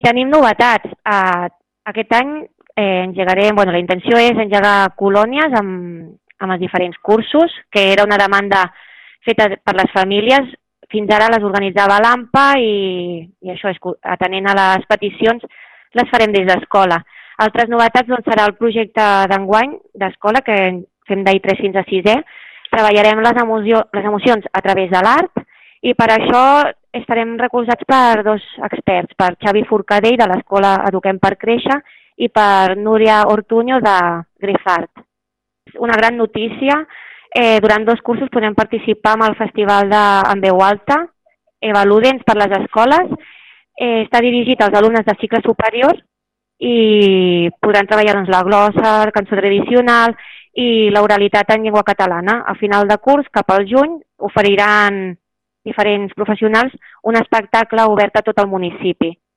Tenim novetats. Aquest any engegarem, la intenció és engegar colònies amb els diferents cursos, que era una demanda feta per les famílies. Fins ara les organitzava l'AMPA i això és, atenent a les peticions, les farem des d'escola. Altres novetats serà el projecte d'enguany d'escola, que fem d'I3 fins a 6è. Treballarem les emocions a través de l'art i per això estarem recolzats per dos experts, per Xavi Forcadell de l'Escola Eduquem per Créixer i per Núria Ortuño de Grefart. Una gran notícia. Durant 2 cursos podem participar en el Festival en Veu Alta, Evaludens per les escoles. Està dirigit als alumnes de cicle superior i podran treballar la glossa, la cançó tradicional i l'oralitat en llengua catalana. A final de curs, cap al juny, oferiran diferents professionals un espectacle obert a tot el municipi.